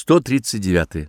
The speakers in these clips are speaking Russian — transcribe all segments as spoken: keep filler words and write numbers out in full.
сто тридцать девять.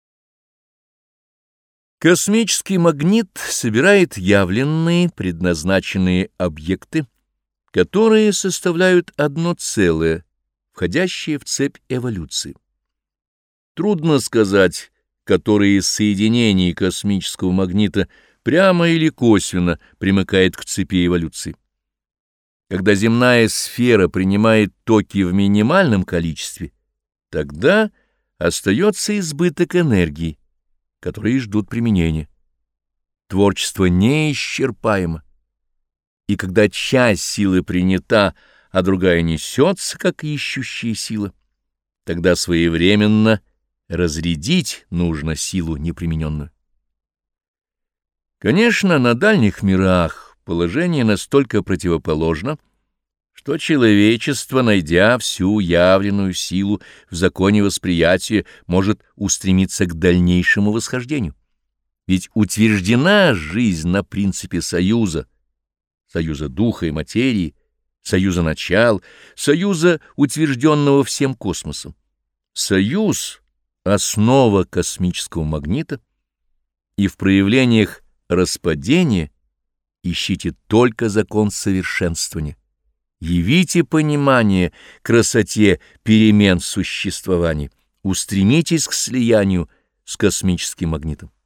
Космический магнит собирает явленные, предназначенные объекты, которые составляют одно целое, входящее в цепь эволюции. Трудно сказать, которые из соединений космического магнита прямо или косвенно примыкает к цепи эволюции. Когда земная сфера принимает токи в минимальном количестве, тогда остается избыток энергии, которые ждут применения. Творчество неисчерпаемо, и когда часть силы принята, а другая несется, как ищущая сила, тогда своевременно разрядить нужно силу непримененную. Конечно, на дальних мирах положение настолько противоположно, что человечество, найдя всю явленную силу в законе восприятия, может устремиться к дальнейшему восхождению. Ведь утверждена жизнь на принципе союза, союза духа и материи, союза начал, союза, утвержденного всем космосом. Союз — основа космического магнита, и в проявлениях распадения ищите только закон совершенствования. Явите понимание красоте перемен существований, устремитесь к слиянию с космическим магнитом.